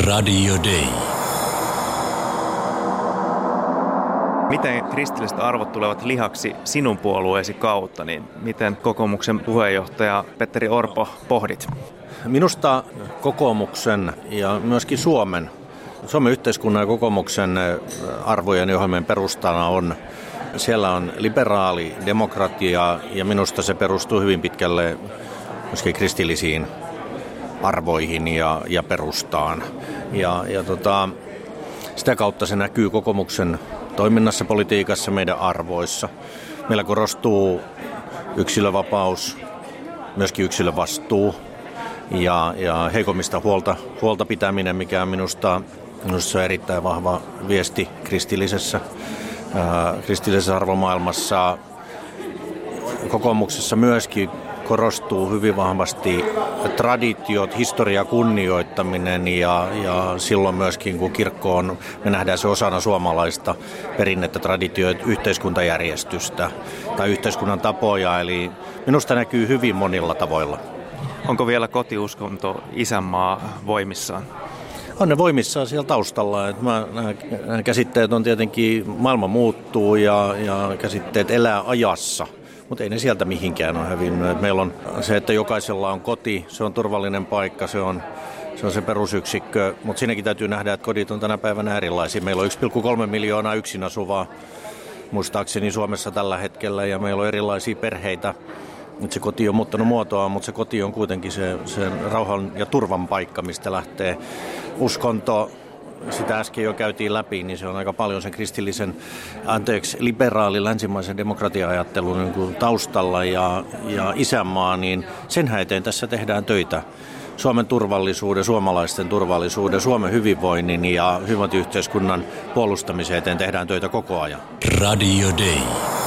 Radio Day. Miten kristilliset arvot tulevat lihaksi sinun puolueesi kautta, niin miten kokoomuksen puheenjohtaja Petteri Orpo pohdit? Minusta kokoomuksen ja myöskin Suomen yhteiskunnan ja kokoomuksen arvojen ja ohjelmien perustana on, siellä on liberaali demokratia ja minusta se perustuu hyvin pitkälle myöskin kristillisiin arvoihin ja perustaan. Sitä kautta se näkyy kokoomuksen toiminnassa, politiikassa, meidän arvoissa. Meillä korostuu yksilövapaus, myöskin yksilövastuu ja heikommista huolta pitäminen, mikä on minusta on erittäin vahva viesti kristillisessä arvomaailmassa. Kokoomuksessa myöskin korostuu hyvin vahvasti traditiot, historia kunnioittaminen ja silloin myöskin kun kirkko on, me nähdään se osana suomalaista perinnettä, traditioita, yhteiskuntajärjestystä tai yhteiskunnan tapoja, eli minusta näkyy hyvin monilla tavoilla. Onko vielä kotiuskonto isänmaa voimissaan? On ne voimissaan siellä taustalla. Nämä käsitteet on tietenkin, maailma muuttuu ja käsitteet elää ajassa. Mutta ei ne sieltä mihinkään ole hävinnyt. Meillä on se, että jokaisella on koti, se on turvallinen paikka, se on se perusyksikkö. Mutta siinäkin täytyy nähdä, että kodit on tänä päivänä erilaisia. Meillä on 1,3 miljoonaa yksin asuvaa muistaakseni Suomessa tällä hetkellä ja meillä on erilaisia perheitä. Nyt se koti on muuttanut muotoa, mutta se koti on kuitenkin se rauhan ja turvan paikka, mistä lähtee uskonto. Sitä äsken jo käytiin läpi, niin se on aika paljon sen liberaali länsimaisen demokratia-ajattelun niin taustalla ja isänmaa, niin sen eteen tässä tehdään töitä. Suomen turvallisuuden, suomalaisten turvallisuuden, Suomen hyvinvoinnin ja hyvinvointiyhteiskunnan puolustamisen eteen tehdään töitä koko ajan. Radio Day.